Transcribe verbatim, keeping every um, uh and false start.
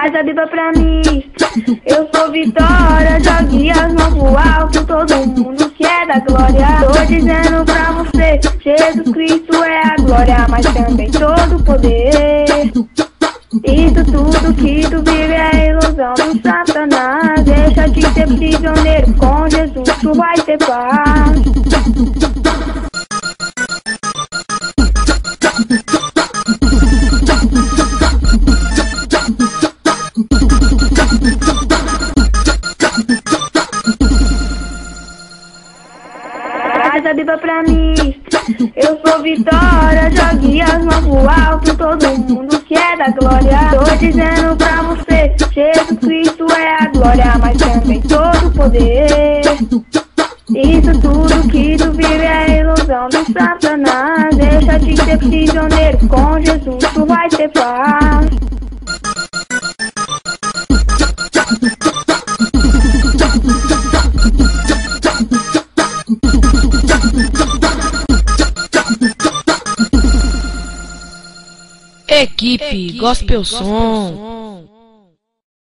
Traz a Bíblia pra mim. Eu sou Vitória, jogue as mãos pro alto, todo mundo que é da glória. Tô dizendo pra você, Jesus Cristo é a glória, mas também todo o poder. Isso tudo que tu vive é ilusão do Satanás. Deixa de ser prisioneiro, com Jesus tu vai ter paz. Traz a Bíblia pra mim. Eu sou Vitória, jogue as mãos pro alto, todo mundo que é da glória. Tô dizendo pra você, Jesus Cristo é a glória, mas também todo o poder. Isso tudo que tu vive é ilusão do Satanás. Deixa de ser prisioneiro, com Jesus tu vai ter paz. Equipe Gospel Som.